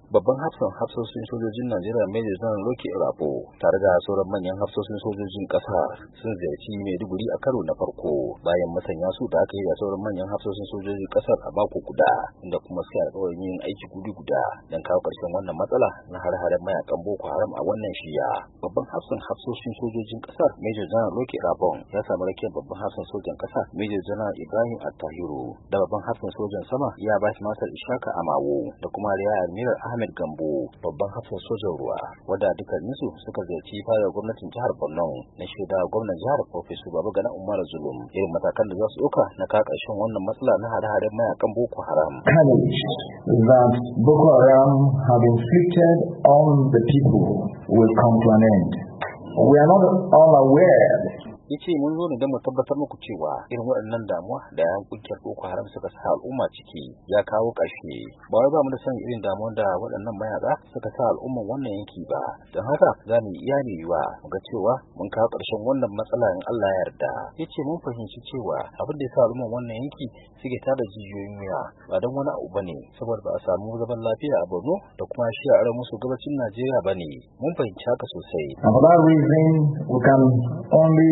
babban hafsoshin sojojin Najeriya Major General Loke Irabo tare da sauran manyan hafsoshin sojojin ƙasa sun ziyarci Maiduguri a karo na farko bayan masanya su da aka yi da sauran manyan hafsoshin sojojin ƙasar a mako guda, inda kuma suka alƙawarin yin aiki guri guda don kawo ƙarshen wannan matsala na hare-haren mayakan Boko Haram a wannan shiya. Babban hafsoshin sojojin ƙasar Major General Loke Irabo ya samu rakiyar babban hafsan sojan ƙasa Major General Ibrahim Attahiru da babban hafsan sojan sama ya Vice Marshal Ishaka Amawo da kuma Rear Admiral Ahmed Gambo, babban hafsan sojan ruwa, wadda dukkaninsu suka ziyarci fadar gwamnatin jihar Borno na shaida gwamnan jihar Professor Babagana Umar Zulum irin matakan da za su ɗauka na kawo ƙarshen wannan matsala na hare-haren mayakan Boko Haram. Carnage that Boko Haram have inflicted on the people will come to an end. We are not all aware. Ya ce mun zo ne don mu tabbatar muku cewa irin waɗannan damuwa da yan kungiyar Boko Haram suka sa al'umma ciki ya kawo ƙarshe. Ba wai ba mu da son irin damuwar da waɗannan mayaka suka sa al'umman wannan yanki ba, don haka za mu yi iya yiwuwa mu ga cewa mun kawo ƙarshen wannan matsala in Allah ya yarda. Ya ce mun fahimci cewa abin da ya sa al'umman wannan yanki suke tada jijiyoyin wuya ba don wani abu bane, saboda ba a samu zaman lafiya a Borno da kuma shi a arewa maso gabacin Najeriya bane. Mun fahimci haka sosai. And for that reason we can only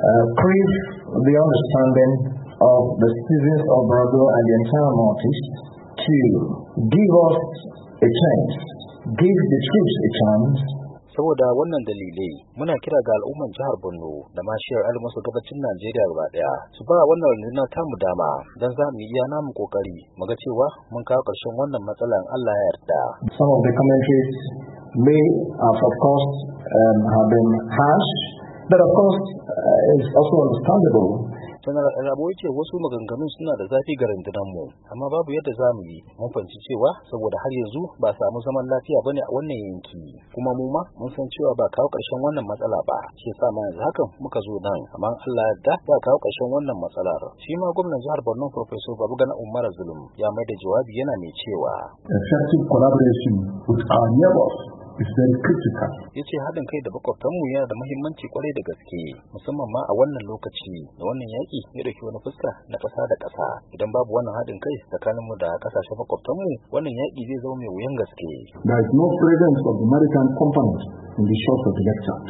crave the understanding of the citizens of Borno and the entire Northeast to give us a chance, give the troops a chance. Saboda wannan dalilai muna kira ga al'umman jihar Borno da ma shiyar arewa maso gabacin Najeriya gaba daya su ba wannan rundunar tamu dama don za mu iya namu kokari mu ga cewa mun kawo ƙarshen wannan matsalan Allah ya yarda. Some of the commentaries may have of course have been harsh, but of course it's also understandable. General Irabo ya ce wasu maganganun suna da zafi ga rundunarmu, amma babu yadda za mu yi. Mun fahimci cewa saboda har yanzu ba samu zaman lafiya bane a wannan yanki, kuma mu ma mun san cewa ba kawo ƙarshen wannan matsala ba, shi yasa ma yanzu hakan muka zo nan, amma Allah ya yarda ba kawo ƙarshen wannan matsalar. Shi ma gwamnan jihar Borno Professor Babagana Umar Zulum ya mai da jawabi yana mai cewa effective collaboration with our neighbors is very critical. Ya ce haɗin kai da makwabtanmu yana da muhimmanci kwarai da gaske, musamman ma a wannan lokaci da wannan yaƙi ya ɗauki wani fuska na ƙasa da ƙasa. Idan babu wannan haɗin kai tsakaninmu da ƙasashen makwabtanmu, wannan yaƙi zai zama mai wuyan gaske. There is no presence of the American companies in the shores of the lecture.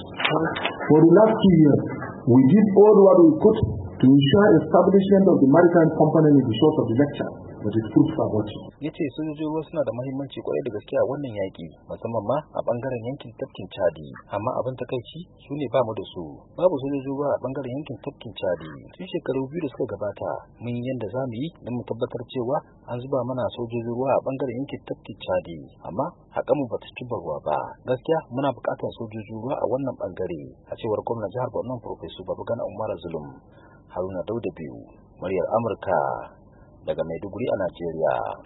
For the last 2 years, we did all what we could to ensure establishment of the American company in the shores of the lecture. But it proves about it. Ya ce sojojin ruwa suna da muhimmanci kwarai da gaske a wannan yaƙi, musamman ma a ɓangaren yankin tafkin Chadi, amma abin takaici su ne ba mu da su. Babu sojojin ruwa a ɓangaren yankin tafkin Chadi. Tun shekaru 2 da suka gabata mun yi yadda za mu yi don mu tabbatar cewa an zuba mana sojojin ruwa a ɓangaren yankin tafkin Chadi, amma haƙamu ba ta cimma ruwa ba. Gaskiya muna buƙatar sojojin ruwa a wannan ɓangare, a cewar gwamnan jihar Borno Professor Babagana Umar Zulum. Haruna Dauda biyu, muryar Amurka daga Maiduguri a Najeriya.